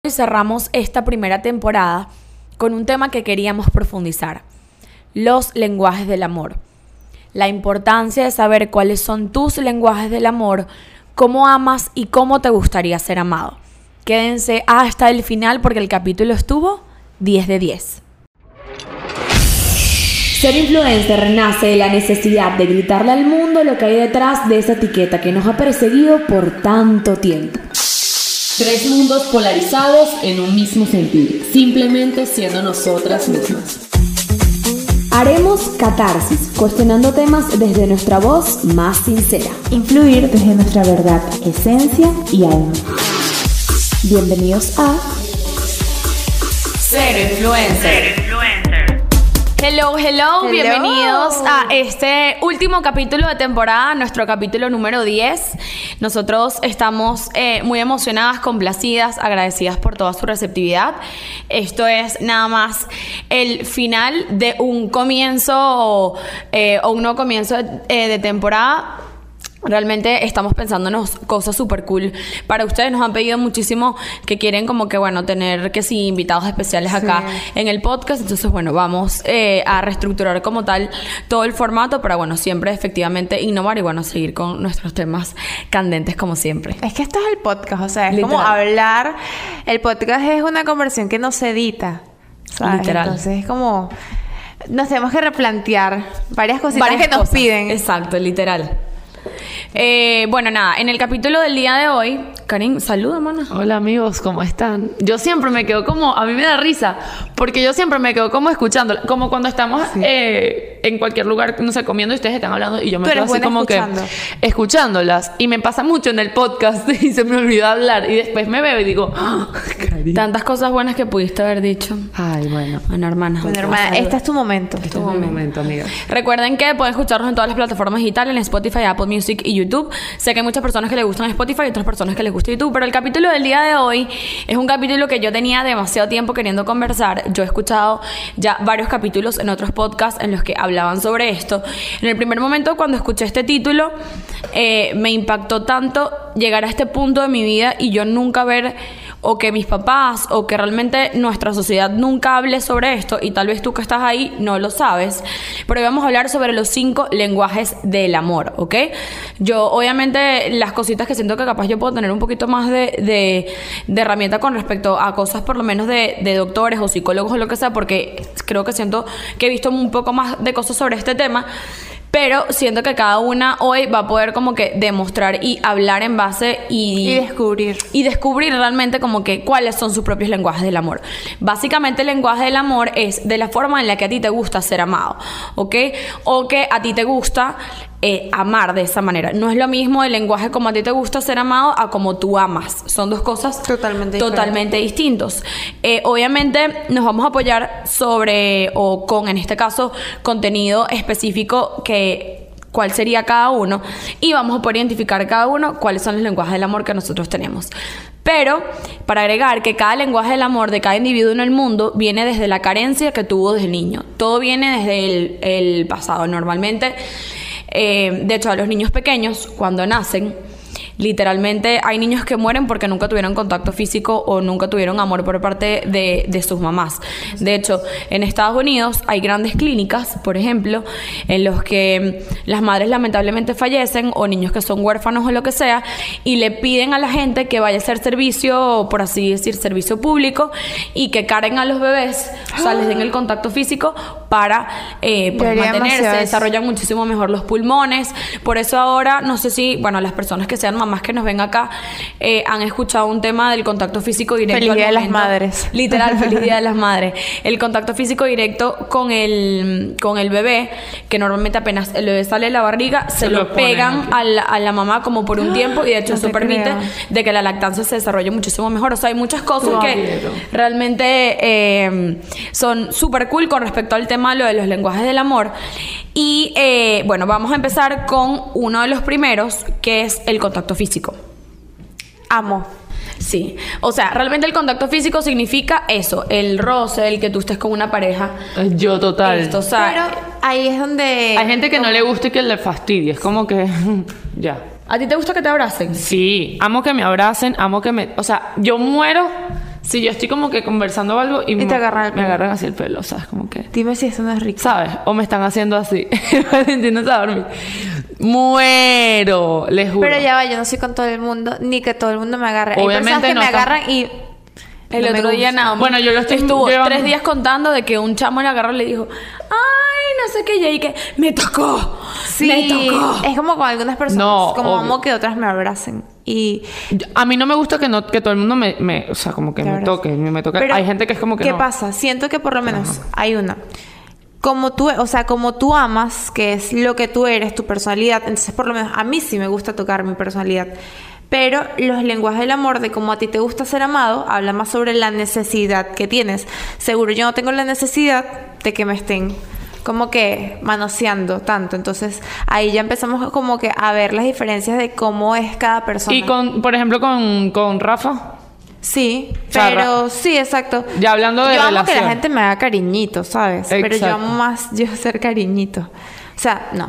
Y cerramos esta primera temporada con un tema que queríamos profundizar: los lenguajes del amor. La importancia de saber cuáles son tus lenguajes del amor, cómo amas y cómo te gustaría ser amado. Quédense hasta el final porque el capítulo estuvo 10 de 10. Ser influencer renace de la necesidad de gritarle al mundo lo que hay detrás de esa etiqueta que nos ha perseguido por tanto tiempo. Tres mundos polarizados en un mismo sentir, simplemente siendo nosotras mismas. Haremos catarsis, cuestionando temas desde nuestra voz más sincera. Influir desde nuestra verdad, esencia y alma. Bienvenidos a Ser Influencer. Hello, bienvenidos a este último capítulo de temporada, nuestro capítulo número 10. Nosotros estamos muy emocionadas, complacidas, agradecidas por toda su receptividad. Esto es nada más el final de un comienzo o un nuevo comienzo de temporada. Realmente estamos pensándonos cosas súper cool para ustedes. Nos han pedido muchísimo que quieren como que, bueno, tener que sí, invitados especiales acá en el podcast. Entonces, bueno, vamos a reestructurar como tal todo el formato para, bueno, siempre efectivamente innovar y, bueno, seguir con nuestros temas candentes como siempre. Es que esto es el podcast, o sea, es Literal. como hablar. El podcast es una conversación que no se edita, ¿sabes? Literal. Entonces es como... Nos tenemos que replantear varias cositas que nos cosas. piden. Exacto, literal. Bueno, nada, en el capítulo del día de hoy, Karin, saluda, mana. Hola amigos, ¿cómo están? Yo siempre me quedo como, a mí me da risa, porque yo siempre me quedo como escuchando, como cuando estamos en cualquier lugar, no sé, comiendo y ustedes están hablando y yo me Tú quedo eres así buena como escuchando. que escuchándolas. Y me pasa mucho en el podcast y se me olvida hablar y después me veo y digo, ¡ah, Karin! Tantas cosas buenas que pudiste haber dicho. Ay, bueno. Bueno, hermana. Bueno, hermana, este es tu momento. Este es mi momento, amiga. Recuerden que pueden escucharnos en todas las plataformas digitales, en Spotify, Apple Music y YouTube. Sé que hay muchas personas que les gustan Spotify y otras personas que les gusta YouTube, pero el capítulo del día de hoy es un capítulo que yo tenía demasiado tiempo queriendo conversar. Yo he escuchado ya varios capítulos en otros podcasts en los que hablaban sobre esto. En el primer momento, cuando escuché este título, me impactó tanto llegar a este punto de mi vida y yo nunca ver, o que mis papás, o que realmente nuestra sociedad nunca hable sobre esto, y tal vez tú que estás ahí no lo sabes, pero hoy vamos a hablar sobre los 5 lenguajes del amor, ¿ok? Yo, obviamente, las cositas que siento que capaz yo puedo tener un poquito más de herramienta con respecto a cosas por lo menos de doctores o psicólogos o lo que sea, porque creo que siento que he visto un poco más de cosas sobre este tema. Pero siento que cada una hoy va a poder como que demostrar y hablar en base Y descubrir. y descubrir realmente como que cuáles son sus propios lenguajes del amor. Básicamente el lenguaje del amor es de la forma en la que a ti te gusta ser amado, ¿ok? O que a ti te gusta amar de esa manera. No es lo mismo el lenguaje como a ti te gusta ser amado a como tú amas. Son dos cosas totalmente distintos. Obviamente nos vamos a apoyar sobre o con, en este caso, contenido específico cuál sería cada uno, y vamos a poder identificar cada uno cuáles son los lenguajes del amor que nosotros tenemos. Pero para agregar que cada lenguaje del amor de cada individuo en el mundo viene desde la carencia que tuvo desde niño. Todo viene desde el pasado. Normalmente, de hecho, a los niños pequeños, cuando nacen, literalmente hay niños que mueren porque nunca tuvieron contacto físico o nunca tuvieron amor por parte de sus mamás. De hecho, en Estados Unidos hay grandes clínicas, por ejemplo, en los que las madres lamentablemente fallecen, o niños que son huérfanos o lo que sea, y le piden a la gente que vaya a hacer servicio, por así decir, servicio público, y que carguen a los bebés, o sea, les den el contacto físico para pues, mantenerse, desarrollan muchísimo mejor los pulmones. Por eso ahora, no sé si, bueno, las personas que sean mamás que nos ven acá han escuchado un tema del contacto físico directo. Feliz Día al de las momento. Madres. Literal, feliz Día de las Madres. El contacto físico directo con el bebé, que normalmente apenas el bebé sale de la barriga, se lo pegan a la mamá como por un tiempo, y de hecho No eso te permite creo. de que la lactancia se desarrolle muchísimo mejor. O sea, hay muchas cosas que realmente son súper cool con respecto al tema de lo de los lenguajes del amor. Y bueno, vamos a empezar con uno de los primeros, que es el contacto físico. Amo. Sí, o sea, realmente el contacto físico significa eso, el roce, el que tú estés con una pareja. Yo total. Esto, o sea, Pero ahí es donde... Hay gente que no le gusta y que le fastidie. Es como que... ya. ¿A ti te gusta que te abracen? Sí, amo que me abracen, amo que me... O sea, yo muero Si yo estoy como que conversando algo y te agarran el me pelo. agarran así el pelo, ¿sabes? Como que... Dime si esto no es rico. ¿Sabes? O me están haciendo así. Valentina se va a dormir. Muero, les juro. Pero ya va, yo no soy con todo el mundo, ni que todo el mundo me agarre. Hay Obviamente personas que no me tam- agarran y... El no me otro día gusta. Naomi Bueno, yo lo estoy estuvo llevando- 3 días contando de que un chamo le agarró y le dijo, ay, no sé qué, y ahí que me tocó, Sí, me tocó. es como con algunas personas. No, como obvio. amo que otras me abracen. Y... A mí no me gusta que todo el mundo o sea, como que La me verdad. toque, me toque. Pero, Hay gente que es como que ¿qué no. pasa? Siento que por lo menos hay una. Como tú, o sea, como tú amas, que es lo que tú eres, tu personalidad, entonces por lo menos a mí sí me gusta tocar mi personalidad. Pero los lenguajes del amor, de cómo a ti te gusta ser amado, habla más sobre la necesidad que tienes. Seguro yo no tengo la necesidad de que me estén como que manoseando tanto. Entonces ahí ya empezamos como que a ver las diferencias de cómo es cada persona. Y por ejemplo, con Rafa, Sí, O sea, pero sí, exacto. ya hablando de yo amo que relación. la gente me haga cariñito, ¿sabes? Pero yo Exacto. amo más yo ser cariñito. O sea, no.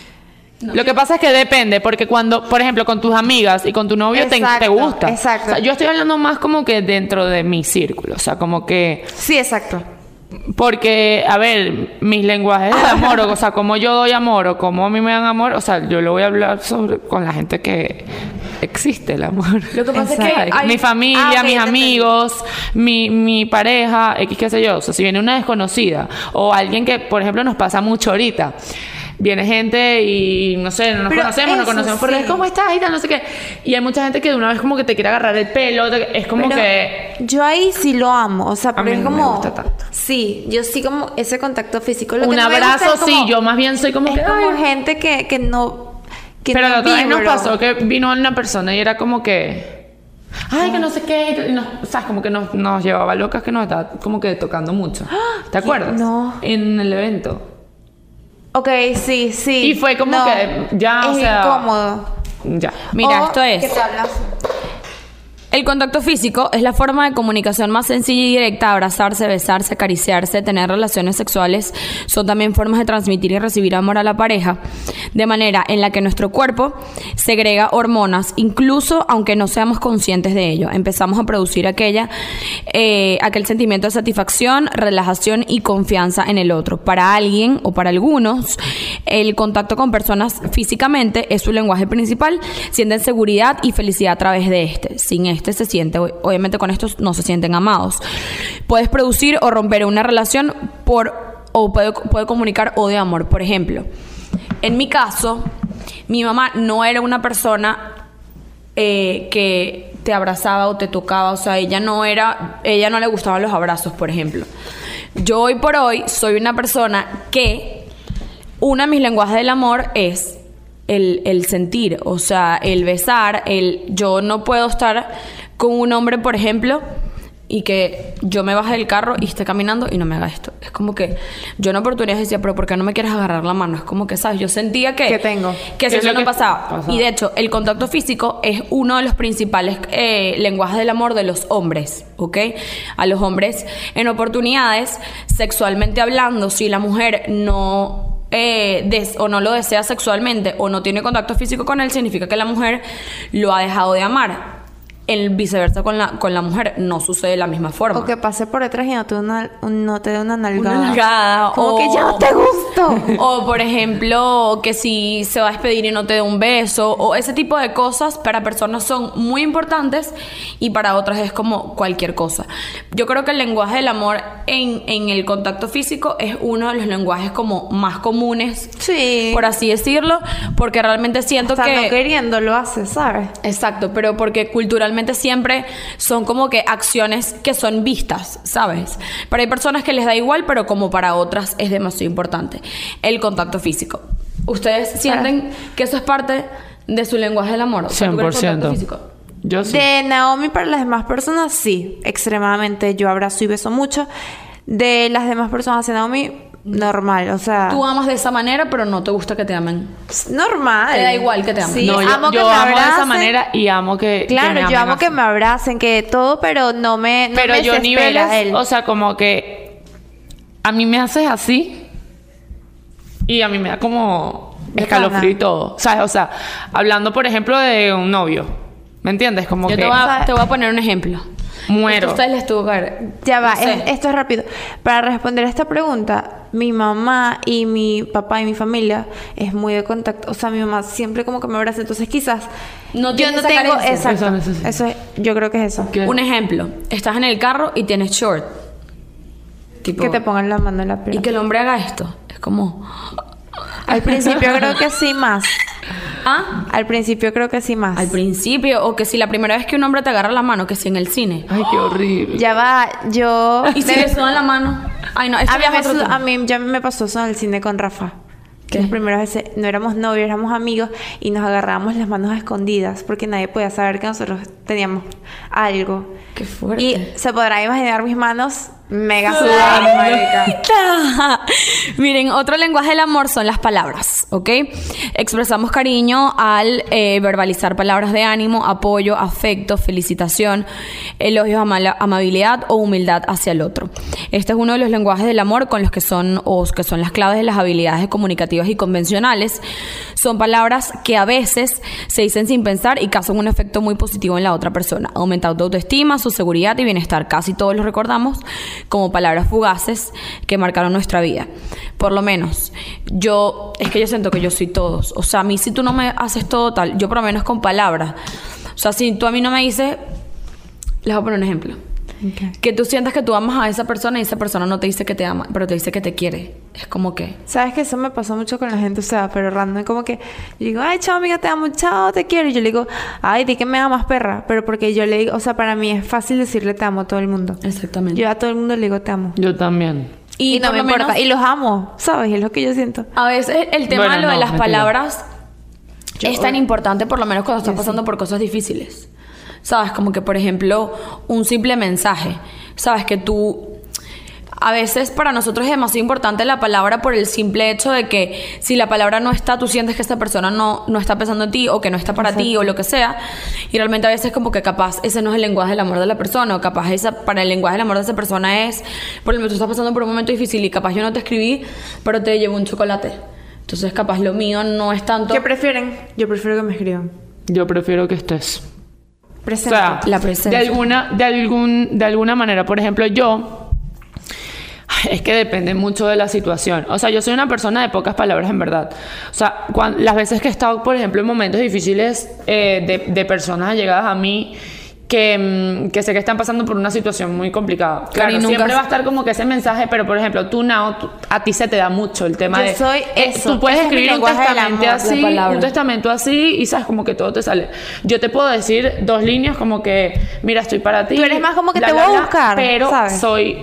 Lo que pasa es que depende, porque cuando, por ejemplo, con tus amigas y con tu novio te Exacto, gusta. exacto. O sea, yo estoy hablando más como que dentro de mi círculo, o sea, como que... Sí, exacto. Porque, a ver, mis lenguajes de amor, o sea, como yo doy amor o como a mí me dan amor, o sea, yo lo voy a hablar con la gente que existe el amor. Lo que pasa es que ¿Sabes? hay- Mi familia, Ah, ok, mis ya te amigos, mi pareja, X qué sé yo. O sea, si viene una desconocida o alguien que, por ejemplo, nos pasa mucho ahorita. Viene gente y no sé, no nos Pero conocemos, nos eso conocemos por sí. ¿cómo estás? Y tal, no sé qué. Y hay mucha gente que de una vez como que te quiere agarrar el pelo, es como Pero que... yo ahí sí lo amo, o sea, pero mí es no me como gusta tanto. sí, yo sí como ese contacto físico. Lo que Un no me gusta abrazo, es como- sí, yo más bien soy como es que... como "Ay". gente que no Pero la otra vez nos vibro. pasó que vino una persona y era como que... Ay, que no sé qué. Y ¿sabes? Como que nos llevaba locas que nos estaba como que tocando mucho. ¿Te acuerdas? No. En el evento. Ok, sí, sí. Y fue como que ya, es o sea... incómodo. Ya. Mira, O esto es... que te hablas. El contacto físico es la forma de comunicación más sencilla y directa. Abrazarse, besarse, acariciarse, tener relaciones sexuales son también formas de transmitir y recibir amor a la pareja, de manera en la que nuestro cuerpo segrega hormonas, incluso aunque no seamos conscientes de ello. Empezamos a producir aquel sentimiento de satisfacción, relajación y confianza en el otro. Para alguien o para algunos, el contacto con personas físicamente es su lenguaje principal. Sienten seguridad y felicidad a través de este. Sin este se siente, obviamente con estos no se sienten amados. Puedes producir o romper una relación puede comunicar odio de amor. Por ejemplo, en mi caso, mi mamá no era una persona que te abrazaba o te tocaba, o sea, ella no le gustaban los abrazos, por ejemplo. Yo hoy por hoy soy una persona que uno de mis lenguajes del amor es el sentir, o sea, el besar, yo no puedo estar con un hombre, por ejemplo, y que yo me baje del carro y esté caminando y no me haga esto. Es como que yo en oportunidades decía, pero ¿por qué no me quieres agarrar la mano? Es como que, ¿sabes? Yo sentía que... ¿Qué tengo? Que ¿Qué es eso lo no que pasaba. pasaba? Y de hecho, el contacto físico es uno de los principales lenguajes del amor de los hombres, ¿ok? A los hombres, en oportunidades, sexualmente hablando, si la mujer no... o no lo desea sexualmente o no tiene contacto físico con él, significa que la mujer lo ha dejado de amar. El viceversa con la mujer no sucede de la misma forma. O que pase por detrás y no te dé una nalgada. Una nalgada, Como o- que ya no te gusto. O por ejemplo, que si se va a despedir y no te dé un beso, o ese tipo de cosas para personas son muy importantes y para otras es como cualquier cosa. Yo creo que el lenguaje del amor en el contacto físico es uno de los lenguajes como más comunes, Sí. por así decirlo, porque realmente siento O sea, que... no queriendo lo haces, ¿sabes? Exacto, pero porque culturalmente siempre son como que acciones que son vistas, ¿sabes? Pero hay personas que les da igual, pero como para otras es demasiado importante. El contacto físico. ¿Ustedes sienten que eso es parte de su lenguaje del amor? O sea, ¿tú crees contacto 100%. físico? Yo sí. De Naomi para las demás personas, sí. Extremadamente. Yo abrazo y beso mucho. De las demás personas hacia Naomi, normal. O sea, Tú amas de esa manera, pero no te gusta que te amen. normal. Te da igual que te amen. Sí, No, amo que yo me amo de esa abracen. manera y amo que Claro, me yo amen amo que así. me abracen, que todo, pero no me Pero me yo desespera niveles, él. o sea, como que a mí me haces así y a mí me da como De escalofrío pana. y todo, ¿sabes? O sea, hablando por ejemplo de un novio, ¿me entiendes? Como Yo que te voy a poner un ejemplo. Muero. A ustedes les tuvo que ver. Ya va, No sé. esto es rápido. Para responder a esta pregunta, mi mamá y mi papá y mi familia es muy de contacto. O sea, mi mamá siempre como que me abraza. Entonces, quizás No yo tienes no esa tengo. carencia. Exacto. Esa necesidad. Eso es, yo creo que es eso. ¿Qué? Un ejemplo. Estás en el carro y tienes short. Tipo, Que te pongan la mano en la y pierna. que el hombre haga esto. Es como... Al principio creo que sí más. ¿Ah? Al principio creo que sí más. Al principio. O que si la primera vez que un hombre te agarra la mano, que si en el cine. Ay, qué horrible. Ya va, yo. Y si le sudan la mano. Ay, no. Esto A mí, ya es otro tema. a mí ya me pasó eso en el cine con Rafa. Que las primeras veces no éramos novios, éramos amigos y nos agarrábamos las manos a escondidas porque nadie podía saber que nosotros teníamos algo. Qué fuerte. Y se podrá imaginar mis manos mega Ay, sudadas, marica. marica. Miren, otro lenguaje del amor son las palabras, ¿ok? Expresamos cariño al verbalizar palabras de ánimo, apoyo, afecto, felicitación, elogios, amabilidad o humildad hacia el otro. Este es uno de los lenguajes del amor con los que son las claves de las habilidades comunicativas y convencionales. Son palabras que a veces se dicen sin pensar y causan un efecto muy positivo en la otra persona. Aumenta tu autoestima, su seguridad y bienestar. Casi todos los recordamos como palabras fugaces que marcaron nuestra vida. Por lo menos, es que yo siento que yo soy todos. O sea, a mí si tú no me haces todo tal, yo por lo menos con palabras. O sea, si tú a mí no me dices, les voy a poner un ejemplo. Okay. Que tú sientas que tú amas a esa persona y esa persona no te dice que te ama, pero te dice que te quiere. Es como que... ¿Sabes que eso me pasó mucho con la gente? O sea, pero random, como que yo digo, ay, chao, amiga, te amo, chao, te quiero. Y yo le digo, ay, di que me amas, perra. Pero porque yo le digo, o sea, para mí es fácil decirle te amo a todo el mundo. Exactamente. Yo a todo el mundo le digo te amo. Yo también. Y no por me lo importa. menos, Y los amo, ¿sabes? Es lo que yo siento. a veces el tema Bueno, de lo de no, las mentira. palabras es tan importante, por lo menos cuando estás pasando por cosas difíciles. ¿Sabes? Como que, por ejemplo, un simple mensaje. ¿Sabes? Que tú... A veces para nosotros es demasiado importante la palabra por el simple hecho de que si la palabra no está, tú sientes que esta persona no está pensando en ti o que no está para ti o lo que sea. Y realmente a veces como que capaz ese no es el lenguaje del amor de la persona o capaz para el lenguaje del amor de esa persona es, por ejemplo, tú estás pasando por un momento difícil y capaz yo no te escribí, pero te llevo un chocolate. Entonces capaz lo mío no es tanto... ¿Qué prefieren? Yo prefiero que me escriban. Yo prefiero que estés. Presente. O sea, La presencia. de alguna manera, por ejemplo, yo... Es que depende mucho de la situación. O sea, yo soy una persona de pocas palabras, en verdad. O sea, las veces que he estado, por ejemplo, en momentos difíciles de personas allegadas a mí que sé que están pasando por una situación muy complicada. Claro, Cari, nunca siempre se- va a estar como que ese mensaje, pero por ejemplo, a ti se te da mucho el tema Yo de... soy eso. Tú puedes Ese es mi escribir un lenguaje del testamento amor, así, la palabra. un testamento así, y sabes, como que todo te sale. Yo te puedo decir 2 líneas como que, mira, estoy para ti. Tú eres más como que bla, te bla, voy a bla, buscar, pero ¿sabes?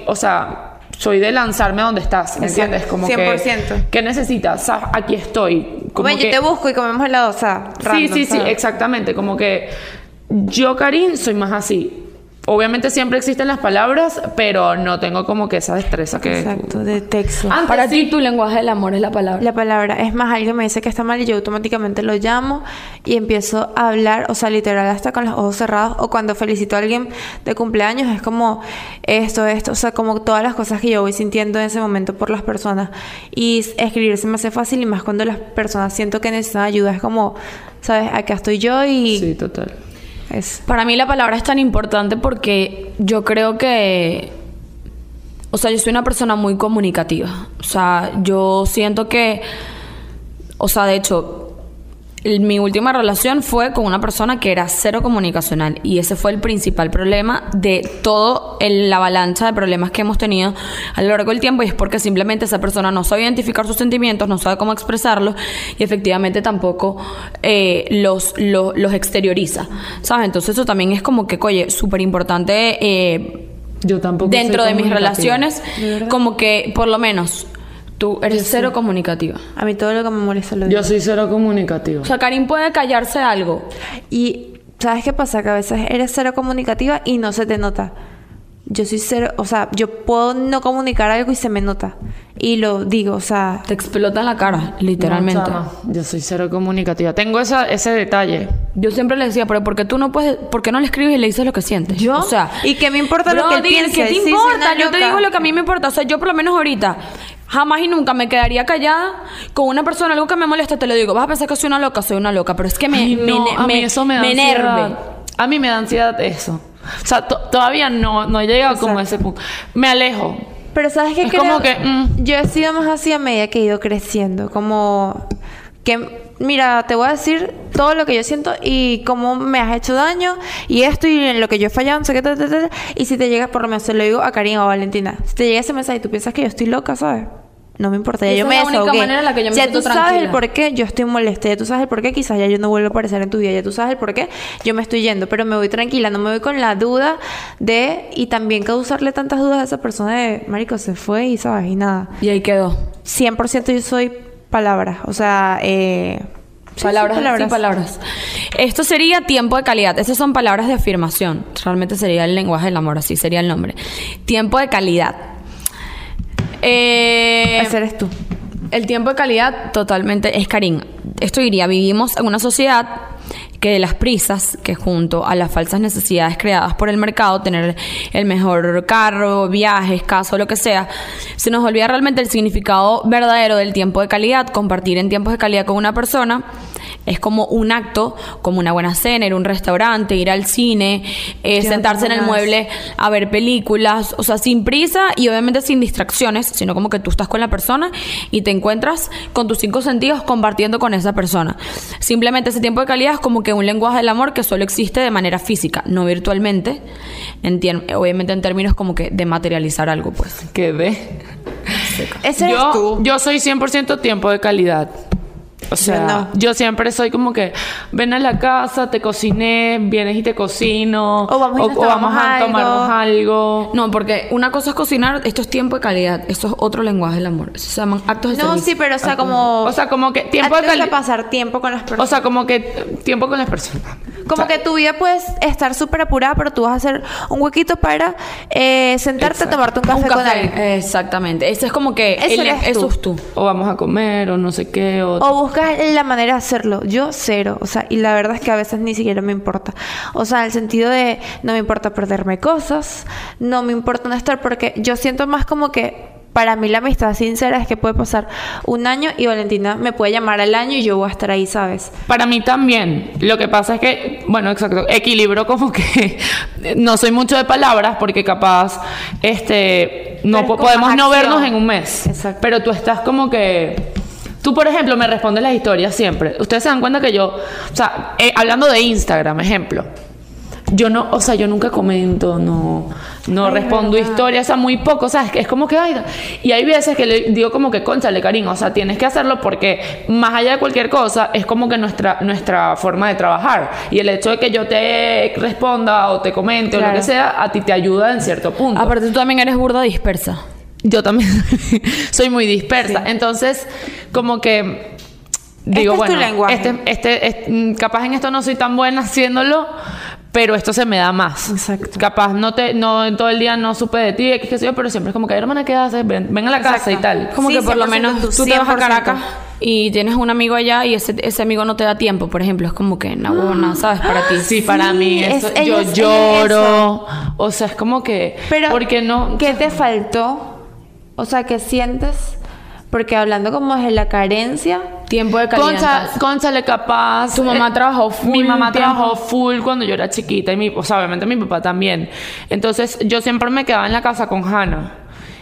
soy de lanzarme a donde estás, ¿me Exacto, entiendes? Como 100%. que, ¿qué necesitas? ¿Sabes? Aquí estoy. Como Bueno, yo que- te busco y comemos helado, o sea, Sí, random, sí, ¿sabes? exactamente. Como que yo, Karin, soy más así. Obviamente siempre existen las palabras, pero no tengo como que esa destreza que... Exacto, de texto. Antes Para sí. ti tu lenguaje del amor es la palabra. La palabra, es más, alguien me dice que está mal y yo automáticamente lo llamo y empiezo a hablar, o sea, literal hasta con los ojos cerrados, o cuando felicito a alguien de cumpleaños es como esto, o sea, como todas las cosas que yo voy sintiendo en ese momento por las personas. Y escribir se me hace fácil y más cuando las personas siento que necesitan ayuda, es como, ¿sabes? Acá estoy yo y Sí, total. es... Para mí la palabra es tan importante porque yo creo que... O sea, yo soy una persona muy comunicativa. O sea, yo siento que... O sea, de hecho, mi última relación fue con una persona que era cero comunicacional. Y ese fue el principal problema de todo la avalancha de problemas que hemos tenido a lo largo del tiempo. Y es porque simplemente esa persona no sabe identificar sus sentimientos, no sabe cómo expresarlos y efectivamente tampoco los exterioriza, ¿sabes? Entonces eso también es como que, oye, súper importante Yo tampoco dentro soy de mis comunicativa. relaciones, como que por lo menos tú eres cero comunicativa. A mí todo lo que me molesta lo digo. Yo soy cero comunicativo. O sea, Karin puede callarse algo. Y ¿sabes qué pasa? Que a veces eres cero comunicativa y no se te nota. Yo soy cero, o sea, yo puedo no comunicar algo y se me nota. Y lo digo, o sea, Te explota en la cara, literalmente. No, chama, yo soy cero comunicativa. Tengo ese detalle. Yo siempre le decía, pero ¿por qué tú no puedes, por qué no le escribes y le dices lo que sientes? ¿yo? O sea, ¿Y qué me importa lo que él brother, piense? ¿qué te Sí, soy importa? una Yo te loca. digo lo que a mí me importa. O sea, yo por lo menos ahorita jamás y nunca me quedaría callada con una persona, algo que me molesta, te lo digo. Vas a pensar que soy una loca, pero es que Ay, no, a mí eso me da ansiedad. enerve. A mí me da ansiedad eso. O sea, todavía no he llegado como a ese punto. Me alejo. Pero ¿sabes qué Es creo? como que, Yo he sido más así a medida que he ido creciendo. Como que, mira, te voy a decir todo lo que yo siento y cómo me has hecho daño y esto y en lo que yo he fallado, no sé qué, y si te llega, por lo menos se lo digo a Karina o a Valentina, si te llega ese mensaje y tú piensas que yo estoy loca, ¿sabes? No me importa, ya Esa yo es me la única desahogué. manera en la que yo me Ya siento tú sabes tranquila. el por qué yo estoy molesta, ya tú sabes el por qué quizás ya yo no vuelvo a aparecer en tu vida, ya tú sabes el por qué yo me estoy yendo, pero me voy tranquila, no me voy con la duda de, y también causarle tantas dudas a esa persona de, marico, se fue y sabes, y nada. Y ahí quedó. 100% yo soy palabras, o sea, Palabras, sí, sí, palabras. Esto sería tiempo de calidad. Esas son palabras de afirmación. Realmente sería el lenguaje del amor, así sería el nombre. Tiempo de calidad. Ese eres tú. El tiempo de calidad totalmente es Karin. Esto diría, vivimos en una sociedad que de las prisas, que junto a las falsas necesidades creadas por el mercado, tener el mejor carro, viajes, casa o lo que sea, se nos olvida realmente el significado verdadero del tiempo de calidad. Compartir en tiempos de calidad con una persona es como un acto, como una buena cena, ir a un restaurante, ir al cine, sentarse en el mueble a ver películas, o sea, sin prisa y obviamente sin distracciones, sino como que tú estás con la persona y te encuentras con tus 5 sentidos compartiendo con esa persona. Simplemente ese tiempo de calidad es como que un lenguaje del amor que solo existe de manera física, no virtualmente, obviamente en términos como que de materializar algo, pues. Quedé. Ese eres tú. Yo soy 100% tiempo de calidad. O sea, yo siempre soy como que ven a la casa, te cociné, vienes y te cocino. O vamos a tomarnos algo. No, porque una cosa es cocinar, esto es tiempo de calidad, esto es otro lenguaje del amor. Eso se llaman actos de No, servicio. sí, pero o sea, como que tiempo de calidad. pasar tiempo con las personas. O sea, como que tiempo con las personas. Como que tu vida puedes estar súper apurada, pero tú vas a hacer un huequito para sentarte a tomarte un café, con alguien. Exactamente. Eso es como que Eso es tú. O vamos a comer, o no sé qué. O buscas la manera de hacerlo. Yo cero. O sea, y la verdad es que a veces ni siquiera me importa. O sea, en el sentido de no me importa perderme cosas, no me importa no estar, porque yo siento más como que para mí la amistad sincera es que puede pasar un año y Valentina me puede llamar al año y yo voy a estar ahí, ¿sabes? Para mí también. Lo que pasa es que, bueno, exacto, equilibro como que no soy mucho de palabras porque capaz, no con podemos más no acción. vernos en un mes. Exacto. Pero tú estás como que... Tú, por ejemplo, me respondes las historias siempre. Ustedes se dan cuenta que yo... O sea, hablando de Instagram, ejemplo. Yo nunca comento, no respondo historias, o sea, muy poco, o sea, es como que, ay, y hay veces que le digo como que, cónchale, cariño, o sea, tienes que hacerlo porque más allá de cualquier cosa, es como que nuestra forma de trabajar, y el hecho de que yo te responda o te comente o lo que sea, a ti te ayuda en cierto punto. Aparte, tú también eres burda dispersa. Yo también soy muy dispersa, entonces, como que... Digo, es bueno, tu lenguaje. capaz en esto no soy tan buena haciéndolo, pero esto se me da más. Exacto. Capaz no en todo el día no supe de ti, qué sé yo, pero siempre es como que, hermana, ¿qué haces? Ven a la casa y tal. Como Sí, que por lo 100% menos tú te vas a Caracas y tienes un amigo allá y ese amigo no te da tiempo, por ejemplo. Es como que, no, ¿sabes? Para ti. Sí, para mí eso, yo ella es lloro. O sea, es como que... Pero, porque no... ¿qué te faltó? O sea, ¿qué sientes? Porque hablando como de la carencia... Tiempo de calidad. Cónchale, capaz. Tu mamá trabajó full. Mi mamá tiempo. trabajó full cuando yo era chiquita o sea, obviamente mi papá también. Entonces, yo siempre me quedaba en la casa con Hannah.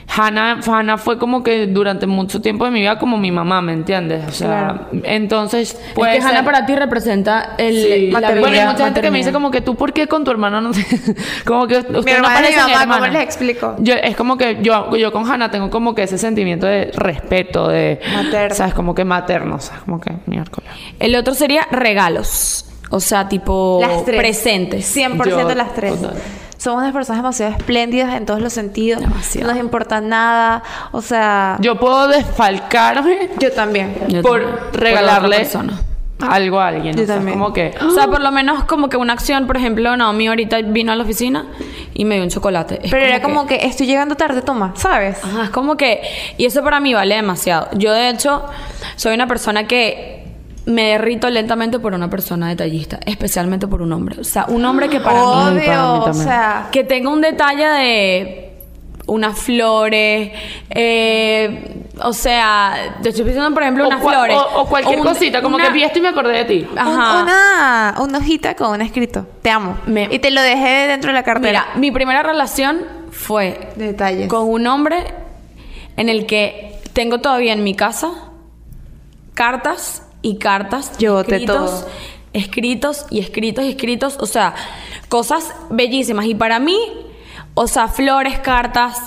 Hannah fue como que durante mucho tiempo de mi vida como mi mamá, ¿me entiendes? O sea, entonces puede es que Hannah para ti representa Sí. la Bueno, hay vida mucha gente que me dice como que tú, ¿por qué con tu hermano no te... como que Mi usted no hermana y mi parecen mamá, ¿cómo hermanas? les explico? Es como que yo con Hannah tengo como que ese sentimiento de respeto, de... Materno. ¿Sabes? Como que materno, o sea, como que miércoles. El otro sería regalos. O sea, tipo Las tres. presentes. 100% Yo, las tres. total. Somos unas personas demasiado espléndidas en todos los sentidos. Demasiado. No nos importa nada. O sea... Yo puedo desfalcarme Yo también. Yo por también. Por regalarle otra persona. algo a alguien. Yo o sea, también. como que... O sea, por lo menos como que una acción, por ejemplo, Naomi ahorita vino a la oficina y me dio un chocolate. Es Pero era como que estoy llegando tarde, toma, ¿sabes? Ajá, es como que... Y eso para mí vale demasiado. Yo, de hecho, soy una persona que me derrito lentamente por una persona detallista, especialmente por un hombre. O sea, un hombre que para mí... para mí Obvio, o también. sea... Que tenga un detalle de unas flores, O sea, te estoy diciendo, por ejemplo, unas flores. O cualquier cosita, como que vi esto y me acordé de ti. Ajá. Una hojita con un escrito. Te amo. Me- Y te lo dejé dentro de la cartera. Mira, mi primera relación fue Detalles. con un hombre en el que tengo todavía en mi casa cartas y cartas. Yo boté escritos, todo. escritos y escritos y escritos. O sea, cosas bellísimas. Y para mí, o sea, flores, cartas,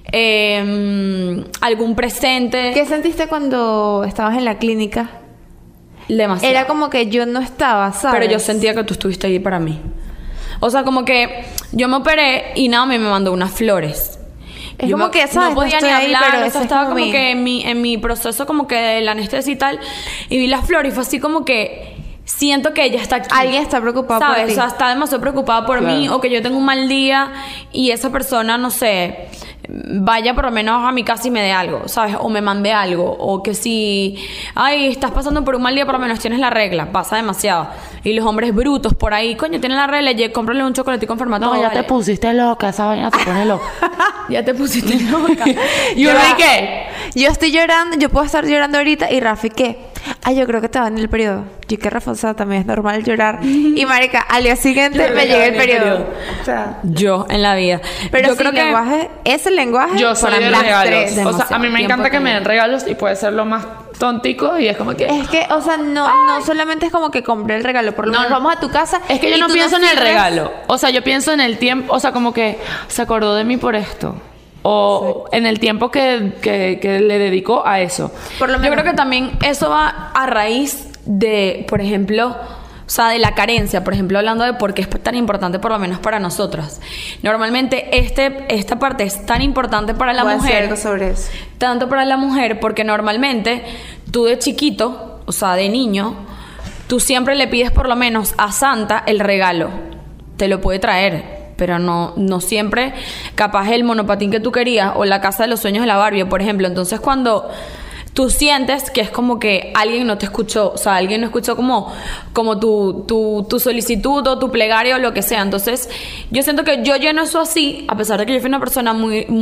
algún presente. ¿Qué sentiste cuando estabas en la clínica? Demasiado. Era como que yo no estaba, ¿sabes? Pero yo sentía que tú estuviste ahí para mí. O sea, como que yo me operé y Naomi me mandó unas flores. Es Yo como me- que, ¿sabes? no podía No ni estoy ahí, hablar, pero o ese sea, es estaba como como mi- que en mi proceso como que de la anestesia y tal, y vi las flores y fue así como que siento que ella está aquí. Alguien está preocupado por ¿sabes? ti. O sea, está demasiado preocupada por Claro. mí, o que yo tengo un mal día y esa persona, no sé, vaya por lo menos a mi casa y me dé algo, ¿sabes? O me mande algo, o que si, ay, estás pasando por un mal día, por lo menos tienes la regla, pasa demasiado. Y los hombres brutos por ahí, coño, tienen la regla, cómprale un chocolatico enfermado. No, ya te pusiste loca, esa vaina te pone loca. Ya te pusiste loca. ¿Y uno y qué? Yo estoy llorando, yo puedo estar llorando ahorita y Rafi, ¿qué? Ay, yo creo que te va en el periodo. Yo que Rafa, o sea, también es normal llorar. Y marica, al día siguiente Yo creo me que llega va el en el periodo. periodo. O sea, Yo en la vida. pero yo sí, creo que lenguaje, ese lenguaje Yo soy para de mí las regalos. tres. O sea, a demasiado mí me tiempo encanta que que- me den regalos y puede ser lo más tontico y es como que... Es que, o sea, no solamente es como que compré el regalo, por lo menos vamos a tu casa. Es que yo y no tú pienso en el sirves- regalo. O sea, yo pienso en el tiempo. O sea, como que se acordó de mí por esto. O en el tiempo que le dedicó a eso. Por lo Yo menos. creo que también eso va a raíz de, por ejemplo, o sea, de la carencia, por ejemplo, hablando de por qué es tan importante por lo menos para nosotras. Normalmente esta parte es tan importante para la Voy a decir mujer, algo sobre eso. tanto para la mujer, porque normalmente tú de chiquito, o sea, de niño, tú siempre le pides por lo menos a Santa el regalo. Te lo puede traer, pero no siempre capaz el monopatín que tú querías o la casa de los sueños de la Barbie, por ejemplo. Entonces cuando tú sientes que es como que alguien no te escuchó, o sea, alguien no escuchó como tu solicitud o tu plegaria o lo que sea. Entonces yo siento que yo lleno eso así, a pesar de que yo fui una persona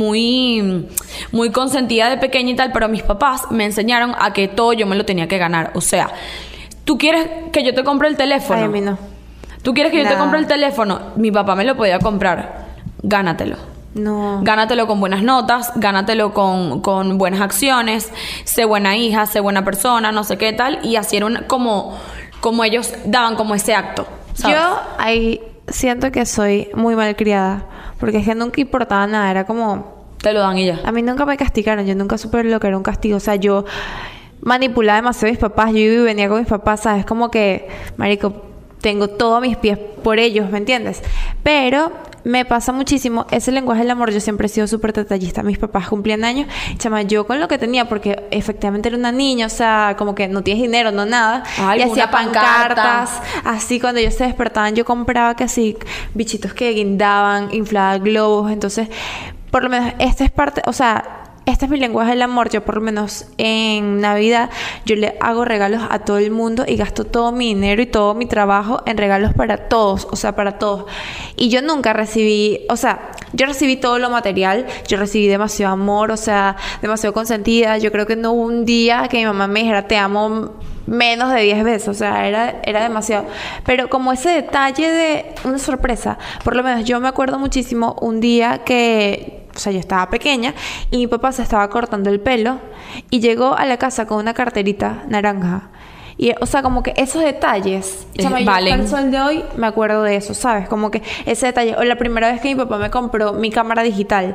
muy consentida de pequeña y tal, pero mis papás me enseñaron a que todo yo me lo tenía que ganar. O sea, ¿tú quieres que yo te compre el teléfono? Ay, a mí no. ¿Tú quieres que yo te Nada. compre el teléfono? Mi papá me lo podía comprar. Gánatelo. No. Gánatelo con buenas notas, gánatelo con buenas acciones, sé buena hija, sé buena persona, no sé qué tal. Y así era como ellos daban como ese acto, ¿sabes? Yo ahí siento que soy muy malcriada. Porque es que nunca importaba nada. Era como... Te lo dan y ya. A mí nunca me castigaron. Yo nunca supe lo que era un castigo. O sea, yo manipulaba demasiado a mis papás. Yo iba y venía con mis papás, ¿sabes? Como que, marico, tengo todo a mis pies por ellos, ¿me entiendes? Pero me pasa muchísimo ese lenguaje del amor. Yo siempre he sido súper detallista. Mis papás cumplían años, chama, yo con lo que tenía, porque efectivamente era una niña, o sea, como que no tienes dinero, no nada. Ay, y alguna hacía pancarta. pancartas. Así cuando ellos se despertaban, yo compraba que así bichitos que guindaban, inflaba globos. Entonces, por lo menos, esta es parte, o sea, este es mi lenguaje del amor. Yo por lo menos en Navidad yo le hago regalos a todo el mundo y gasto todo mi dinero y todo mi trabajo en regalos para todos, o sea, para todos. Y yo nunca recibí, o sea, yo recibí todo lo material, yo recibí demasiado amor, o sea, demasiado consentida. Yo creo que no hubo un día que mi mamá me dijera te amo menos de 10 veces, o sea, era demasiado. Pero como ese detalle de una sorpresa, por lo menos yo me acuerdo muchísimo un día que, o sea, yo estaba pequeña y mi papá se estaba cortando el pelo y llegó a la casa con una carterita naranja. Y, o sea, como que esos detalles, chama, yo valen. hasta el sol de hoy me acuerdo de eso, ¿sabes? Como que ese detalle, o la primera vez que mi papá me compró mi cámara digital,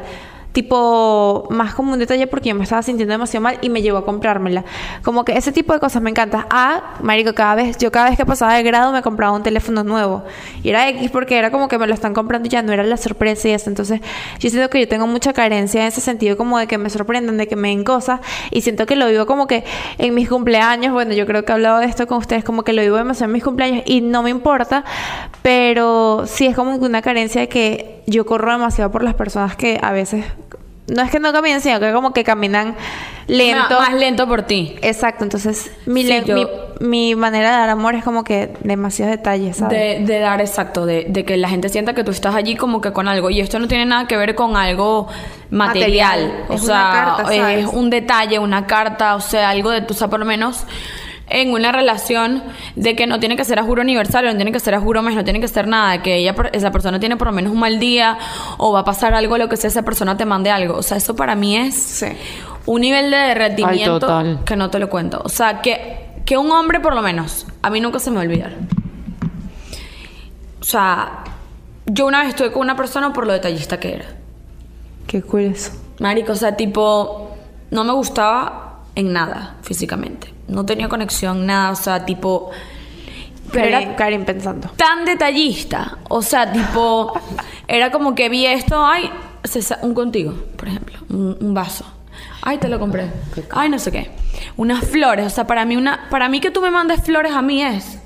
tipo, más como un detalle porque yo me estaba sintiendo demasiado mal y me llevó a comprármela. Como que ese tipo de cosas me encanta. Marico, cada vez que pasaba de grado me compraba un teléfono nuevo. Y era X porque era como que me lo están comprando y ya no era la sorpresa y eso. Entonces, yo siento que yo tengo mucha carencia en ese sentido, como de que me sorprendan, de que me den cosas. Y siento que lo vivo como que en mis cumpleaños. Bueno, yo creo que he hablado de esto con ustedes, como que lo vivo demasiado en mis cumpleaños y no me importa. Pero sí es como que una carencia de que yo corro demasiado por las personas que a veces no es que no caminen, sino que como que caminan lento. Más lento por ti. Exacto, entonces Sí, mi manera de dar amor es como que demasiados detalles, ¿sabes? De dar exacto, de que la gente sienta que tú estás allí como que con algo. Y esto no tiene nada que ver con algo material. O Es sea, una carta, ¿sabes? es un detalle, una carta, o sea, algo de tú, o sea, por lo menos en una relación de que no tiene que ser a juro aniversario, no tiene que ser a juro mes, no tiene que ser nada, que esa persona tiene por lo menos un mal día o va a pasar algo, lo que sea, esa persona te mande algo. O sea, eso para mí es Sí. un nivel de derretimiento Ay, total. que no te lo cuento. O sea, que un hombre por lo menos, a mí nunca se me va a olvidar. O sea, yo una vez estuve con una persona por lo detallista que era. Qué cool eso. Marico, o sea, tipo, no me gustaba en nada físicamente. No tenía conexión, nada, o sea, tipo... Pero era Karin pensando. tan detallista. O sea, tipo, era como que vi esto, ay, un contigo, por ejemplo, un vaso. Ay, te lo compré. Ay, no sé qué. Unas flores, o sea, para mí que tú me mandes flores a mí es...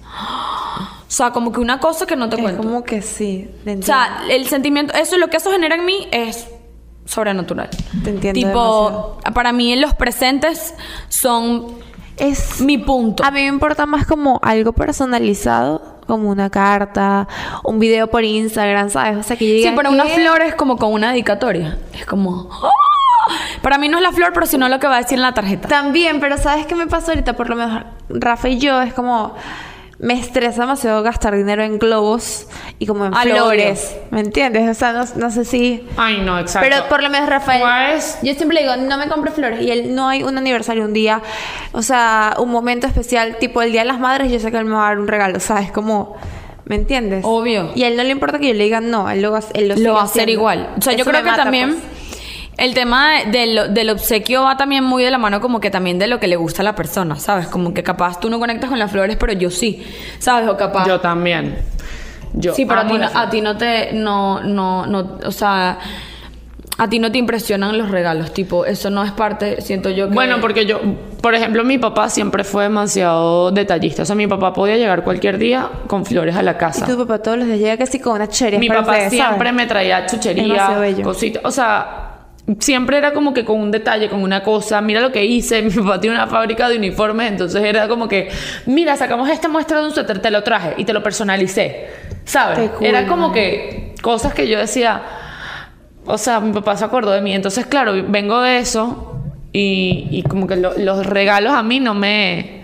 O sea, como que una cosa que no te Es cuento. como que sí, te O entiendo. sea, el sentimiento, lo que eso genera en mí es sobrenatural. Te entiendo Tipo, para mí los presentes son es mi punto. A mí me importa más como algo personalizado, como una carta, un video por Instagram, ¿sabes? O sea, que yo diga, Sí, pero ¿qué? una flor es como con una dedicatoria. Es como... ¡ah! Para mí no es la flor, pero sino lo que va a decir en la tarjeta. También, pero ¿sabes qué me pasó ahorita? Por lo menos Rafa y yo es como... Me estresa demasiado gastar dinero en globos y como en Ah, lo flores. ¿Me entiendes? O sea, no sé si... Ay, no, exacto. Pero por lo menos Rafael, Pues- yo siempre le digo, no me compre flores. Y él, no hay un aniversario, un día, o sea, un momento especial, tipo el Día de las Madres, yo sé que él me va a dar un regalo, ¿sabes? Como, ¿me entiendes? Obvio. Y a él no le importa que yo le diga no, él lo va a Lo va a hacer igual. O sea, yo Eso creo me que mata, también... pues. El tema del obsequio va también muy de la mano como que también de lo que le gusta a la persona, ¿sabes? Como que capaz tú no conectas con las flores, pero yo sí, ¿sabes? O capaz... Yo también. Yo sí, pero amo las a ti no te... No, o sea... A ti no te impresionan los regalos, tipo, eso no es parte, siento yo que... Bueno, porque yo, por ejemplo, mi papá siempre fue demasiado detallista. O sea, mi papá podía llegar cualquier día con flores a la Y casa. tu papá todos los días llega casi con una cheria. Mi papá siempre me traía Demasiado chuchería, bello. cositas. O sea, siempre era como que con un detalle, con una cosa. Mira lo que hice. Mi papá tiene una fábrica de uniformes, entonces era como que, mira, sacamos esta muestra de un suéter, te lo traje y te lo personalicé. ¿Sabes? Qué cool, Era como que cosas que yo decía... O sea, mi papá se acordó de mí. Entonces, claro, vengo de eso y como que los regalos a mí no me...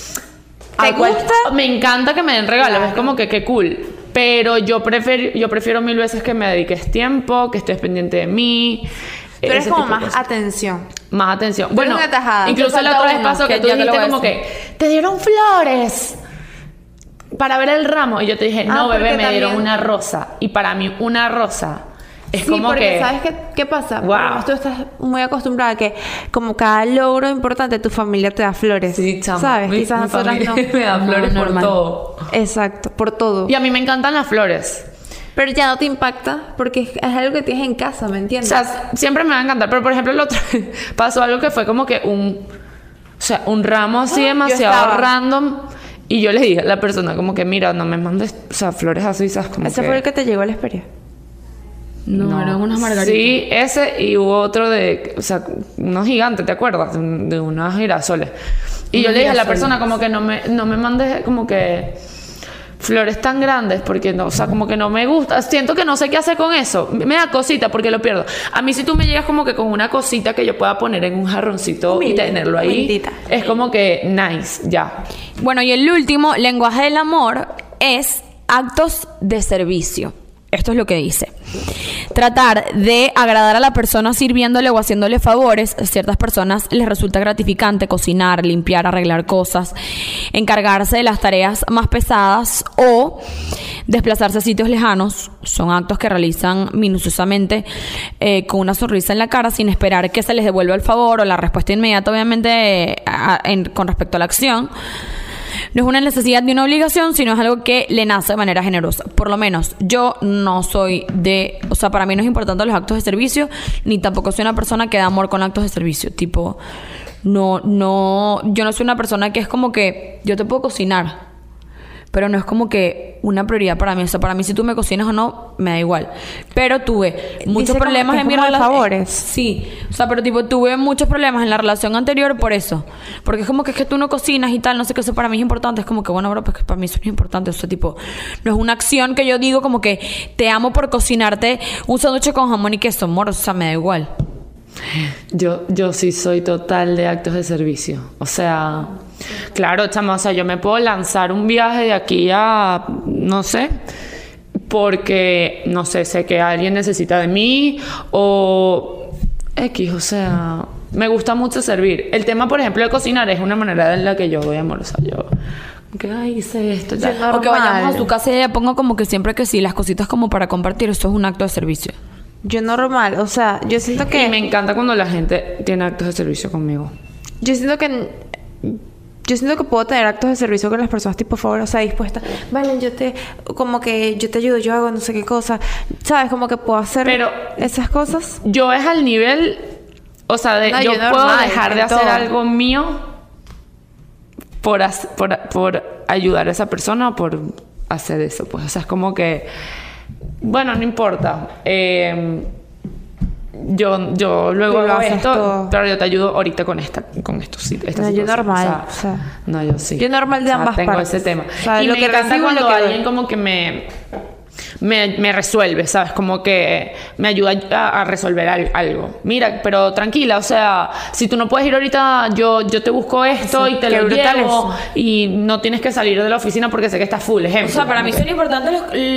¿Te gusta? Me encanta que me den regalos. Claro. Es como que qué cool. Pero yo prefiero mil veces que me dediques tiempo, que estés pendiente de mí. Tú eres ese como tipo de más cosas. atención. Más atención. Tú Bueno, eres una tajada. incluso Te la falta otra vez uno, pasó que que tú ya te lo dijiste voy a como decir. que te dieron flores para ver el ramo. Y yo te dije, no, porque bebé, me dieron también- una rosa. Y para mí una rosa es Sí, como porque que... ¿sabes qué pasa? Wow. Por lo menos tú estás muy acostumbrada a que como cada logro importante tu familia te da flores. Sí, chamo. ¿Sabes? Mi Quizás nosotras familia no. me da flores por normal. todo. Exacto, por todo. Y a mí me encantan las flores. Pero ya no te impacta porque es algo que tienes en casa, ¿me O entiendes? sea, siempre me va a encantar. Pero, por ejemplo, el otro pasó algo que fue como que un ramo así Yo demasiado estaba. random. Y yo le dije a la persona como que, mira, no me mandes, o sea, flores así, ¿sabes? Como Ese que... fue el que te llegó a la Esperia. No, eran unas margaritas. Sí, ese y hubo otro de, o sea, unos gigantes, ¿te acuerdas? De unos girasoles. Y yo le dije a la persona como que no me mandes como que flores tan grandes porque no, o sea, como que no me gusta. Siento que no sé qué hacer con eso. Me da cosita porque lo pierdo. A mí si tú me llegas como que con una cosita que yo pueda poner en un jarroncito y Humilde, tenerlo ahí, humildita. es como que nice, ya. Bueno, y el último lenguaje del amor es actos de servicio. Esto es lo que dice. Tratar de agradar a la persona sirviéndole o haciéndole favores. A ciertas personas les resulta gratificante cocinar, limpiar, arreglar cosas, encargarse de las tareas más pesadas o desplazarse a sitios lejanos. Son actos que realizan minuciosamente con una sonrisa en la cara sin esperar que se les devuelva el favor o la respuesta inmediata, obviamente, con respecto a la acción. No es una necesidad ni una obligación, sino es algo que le nace de manera generosa. Por lo menos, yo no soy de... O sea, para mí no es importante los actos de servicio, ni tampoco soy una persona que da amor con actos de servicio. Tipo, yo no soy una persona que es como que... Yo te puedo cocinar, pero no es como que una prioridad para mí. O sea, para mí si tú me cocinas o no, me da igual. Pero tuve muchos Dice problemas como, en mi como de relación. favores. Sí, o sea, pero tipo tuve muchos problemas en la relación anterior por eso. Porque es como que es que tú no cocinas y tal, no sé qué, eso para mí es importante. Es como que, bueno, bro, pues que para mí eso no es importante. O sea, tipo, no es una acción que yo digo como que te amo por cocinarte un sándwich con jamón y queso, amor. O sea, me da igual. Yo sí soy total de actos de servicio. O sea, claro, chama, o sea, yo me puedo lanzar un viaje de aquí a, no sé, porque, no sé que alguien necesita de mí o X, o sea, me gusta mucho servir. El tema, por ejemplo, de cocinar es una manera en la que yo doy amor. O sea, yo, que ay, hice esto, ya. O que vayamos a su casa y ella ponga como que siempre que sí, las cositas como para compartir, eso es un acto de servicio. Yo normal, o sea, yo siento que... Y me encanta cuando la gente tiene actos de servicio conmigo. Yo siento que puedo tener actos de servicio con las personas tipo favor, o sea, dispuesta. Vale, como que yo te ayudo, yo hago no sé qué cosa. ¿Sabes? Como que puedo hacer Pero esas cosas. yo es al nivel, o sea, de No, yo yo puedo normal, dejar de en hacer todo. algo mío por ayudar a esa persona o por hacer eso, pues. O sea, es como que, bueno, no importa. Yo luego Tú lo hago haces esto, todo. pero yo te ayudo ahorita con esto, sí, esta No, yo situación. normal, o sea, no, yo sí. yo normal de ambas tengo partes. ese tema. O sea, y lo me que encanta recibo y lo cuando que doy. alguien como que me resuelve, ¿sabes? Como que me ayuda a resolver algo. Mira, pero tranquila, o sea, si tú no puedes ir ahorita, yo te busco esto Sí, y te qué lo brutal llevo eso. y no tienes que salir de la oficina porque sé que estás full, ejemplo. O sea, para mí son importantes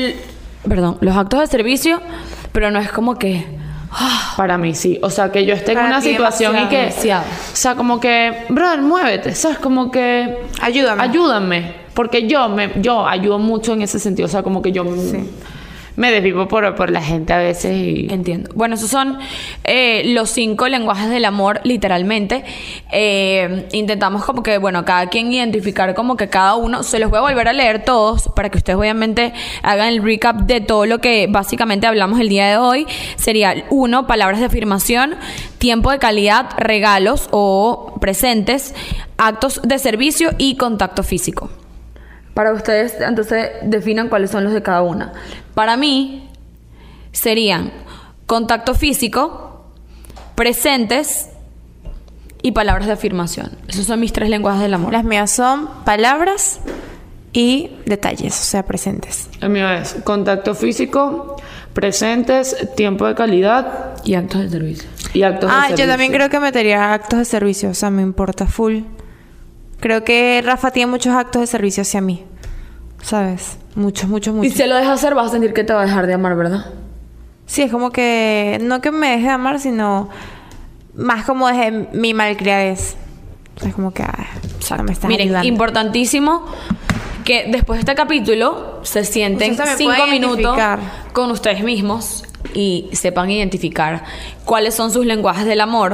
los actos de servicio, pero no es como que... Para mí sí, o sea, que yo esté en Para una ti situación y que, demasiado. o sea, como que, brother, muévete, ¿sabes? Como que ayúdame, porque yo ayudo mucho en ese sentido, o sea, como que yo me desvivo por la gente a veces y... Entiendo. Bueno, esos son los 5 lenguajes del amor, literalmente. Intentamos como que, bueno, cada quien identificar como que cada uno. Se los voy a volver a leer todos para que ustedes obviamente hagan el recap de todo lo que básicamente hablamos el día de hoy. Sería 1, palabras de afirmación, tiempo de calidad, regalos o presentes, actos de servicio y contacto físico. Para ustedes, entonces, definan cuáles son los de cada una. Para mí, serían contacto físico, presentes y palabras de afirmación. Esos son mis 3 lenguajes del amor. Las mías son palabras y detalles, o sea, presentes. El mío es contacto físico, presentes, tiempo de calidad Y actos de servicio. y actos de servicio. Yo también creo que metería actos de servicio, o sea, me importa full. Creo que Rafa tiene muchos actos de servicio hacia mí, ¿sabes? Muchos. Y si lo dejas hacer, vas a sentir que te va a dejar de amar, ¿verdad? Sí, es como que no que me deje de amar, sino más como desde mi malcriadez. O sea, es como que no me estás Miren, ayudando. importantísimo que después de este capítulo se sienten Ustedes también 5 pueden minutos identificar. con ustedes mismos y sepan identificar cuáles son sus lenguajes del amor.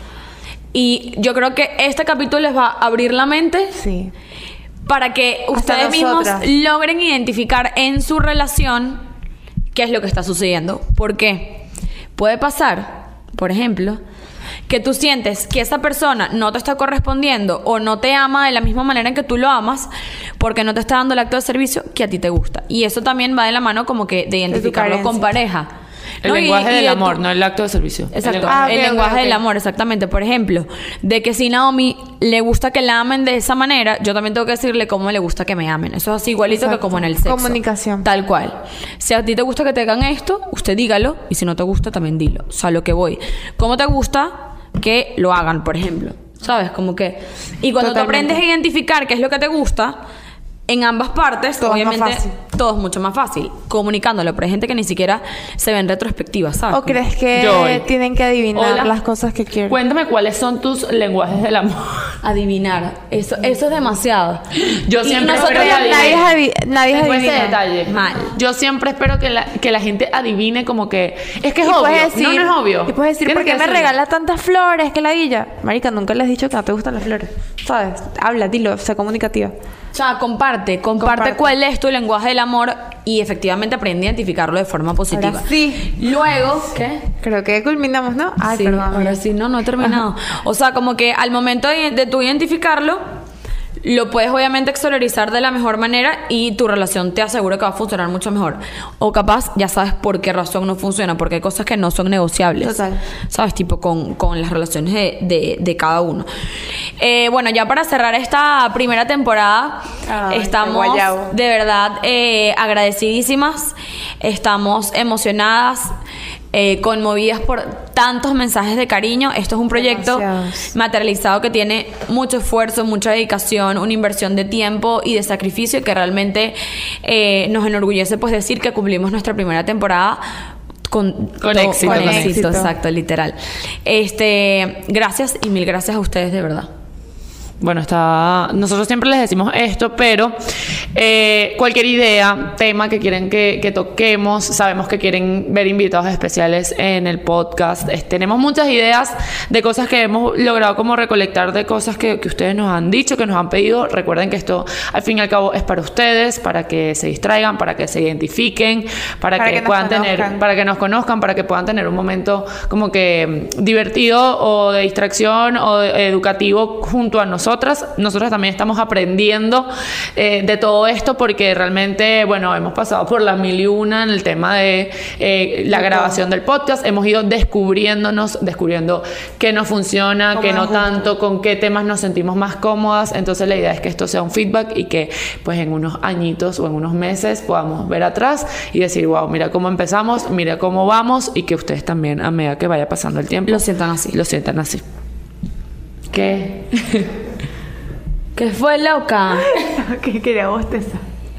Y yo creo que este capítulo les va a abrir la mente Sí. para que Hasta ustedes mismos nosotras. logren identificar en su relación qué es lo que está sucediendo. ¿Por qué? Puede pasar, por ejemplo, que tú sientes que esa persona no te está correspondiendo o no te ama de la misma manera en que tú lo amas porque no te está dando el acto de servicio que a ti te gusta. Y eso también va de la mano como que de identificarlo con pareja. El ¿No? lenguaje Y del de amor, tu- no el acto de servicio. Exacto, Ah, el ok, lenguaje ok. del amor, exactamente. Por ejemplo, de que si Naomi le gusta que la amen de esa manera, yo también tengo que decirle cómo le gusta que me amen. Eso es así igualito que Exacto. como en el sexo. Comunicación. Tal cual. Si a ti te gusta que te hagan esto, usted dígalo. Y si no te gusta, también dilo. O sea, lo que voy. ¿Cómo te gusta que lo hagan, por ejemplo? ¿Sabes? Como que... Y cuando tú Totalmente. aprendes a identificar qué es lo que te gusta... En ambas partes, Todo es más obviamente, fácil. todo es mucho más fácil. Comunicándolo, pero hay gente que ni siquiera se ve en retrospectiva, ¿sabes? ¿O crees que Joy. tienen que adivinar Hola. las cosas que quieren? Cuéntame cuáles son tus lenguajes del amor. Adivinar. Eso es demasiado. Yo Y siempre nosotros espero que nadie adivinen. nadie Tengo ese adivina. detalle. Mal. Yo siempre espero que la gente adivine como que... Es que es Y obvio. puedes decir, no es obvio. Y puedes decir, Tienes ¿por qué que me decirlo. regala tantas flores? Que ladilla. Marica, nunca le has dicho que no te gustan las flores. ¿Sabes? Habla, dilo, sé comunicativa. O sea, comparte cuál es tu lenguaje del amor y efectivamente aprende a identificarlo de forma positiva. Ahora sí. Luego, ¿qué? Creo que culminamos, ¿no? Ay, Sí, perdón. ahora sí, no he terminado. O sea, como que al momento de tú identificarlo, lo puedes obviamente exteriorizar de la mejor manera y tu relación te aseguro que va a funcionar mucho mejor. O capaz ya sabes por qué razón no funciona, porque hay cosas que no son negociables. Total. ¿Sabes? Tipo con las relaciones de cada uno. Bueno, ya para cerrar esta primera temporada, Ay, estamos qué guayabo. de verdad agradecidísimas, estamos emocionadas, conmovidas por tantos mensajes de cariño. Esto es un proyecto Demasiados. materializado que tiene mucho esfuerzo, mucha dedicación, una inversión de tiempo y de sacrificio que realmente nos enorgullece pues decir que cumplimos nuestra primera temporada con éxito. con Con éxito, éxito. exacto, literal. Gracias y mil gracias a ustedes de verdad. Bueno, nosotros siempre les decimos esto, pero cualquier idea, tema que quieren que toquemos, sabemos que quieren ver invitados especiales en el podcast. Tenemos muchas ideas de cosas que hemos logrado como recolectar, de cosas que ustedes nos han dicho, que nos han pedido. Recuerden que esto al fin y al cabo es para ustedes, para que se distraigan, para que se identifiquen, para que nos puedan conozcan. para que nos conozcan, para que puedan tener un momento como que divertido o de distracción o educativo junto a nosotras. Nosotras también estamos aprendiendo de todo esto porque realmente, bueno, hemos pasado por la 1001 en el tema de la grabación del podcast. Hemos ido descubriendo qué nos funciona, qué no tanto, con qué temas nos sentimos más cómodas. Entonces la idea es que esto sea un feedback y que pues en unos añitos o en unos meses podamos ver atrás y decir, wow, mira cómo empezamos, mira cómo vamos, y que ustedes también a medida que vaya pasando el tiempo Lo sientan así. Lo sientan así. ¿Qué? ¿Qué fue, loca? Que quería bostezar.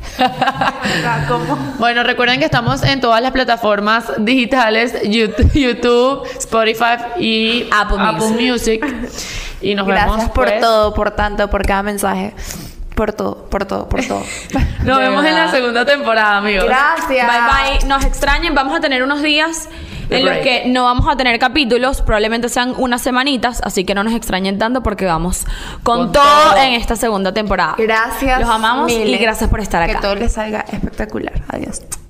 ¿Cómo? Bueno, recuerden que estamos en todas las plataformas digitales, YouTube, Spotify y Apple Music. Y nos Gracias vemos por pues, todo, por tanto, por cada mensaje. Por todo. Nos De vemos en la verdad. segunda temporada, amigos. Gracias. Bye bye. Nos extrañen. Vamos a tener unos días De en los break. que no vamos a tener capítulos. Probablemente sean unas semanitas. Así que no nos extrañen tanto porque vamos con todo todo. en esta segunda temporada. Gracias. Los amamos y miles. gracias por estar acá. Que todo les salga espectacular. Adiós.